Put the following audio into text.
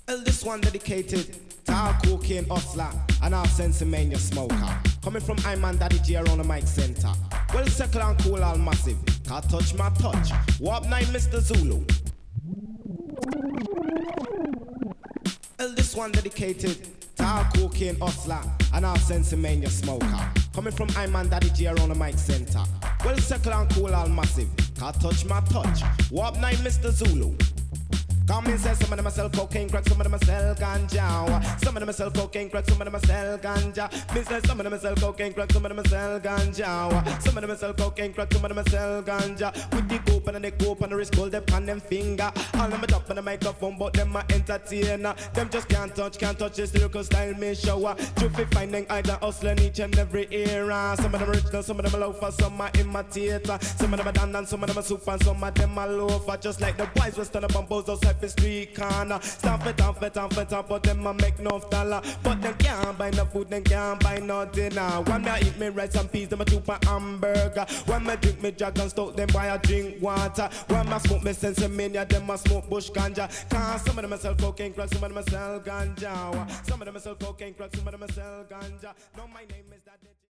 Well, this one dedicated to all cocaine hustler and all sensimania smoker. Coming from I Man Daddy G around the mic center. Well, circle and cool all massive. Can't touch my touch. Warp 9 Mr. Zulu. Well, this one dedicated to all cocaine hustler and all sensimania smoker. Coming from I Man Daddy G around the mic center. Well, circle and cool all massive. Can't touch my touch. Warp 9 Mr. Zulu. Come in, say some of them sell cocaine crack, some of them sell ganja. Some of them sell cocaine crack, some of them sell ganja. Me say some of them sell cocaine crack, some of them sell ganja. Some of them sell cocaine crack, some of them sell ganja. With the cope and the cope and the wrist, hold them on them finger. All them a drop on the microphone, but them a entertainer. Them just can't touch this lyrical style me show. Truth finding either hustling each and every era. Some of them rich, some of them low for some are imitator. Some of them are done and some of them are super, some of them are low for. Just like the boys was turn up on both those the street corner. Stop it off, but them a make no dollar. But them can't buy no food, them can't buy no dinner. When me eat me rice and peas, them a chup a hamburger. When me drink me Jack and Stout, them buy a drink water. When me smoke me sensimania, them a smoke bush ganja. Cause some of them a sell cocaine crack, some of them a sell ganja. Some of them a sell cocaine crack, some of them a sell ganja. No, my name is that.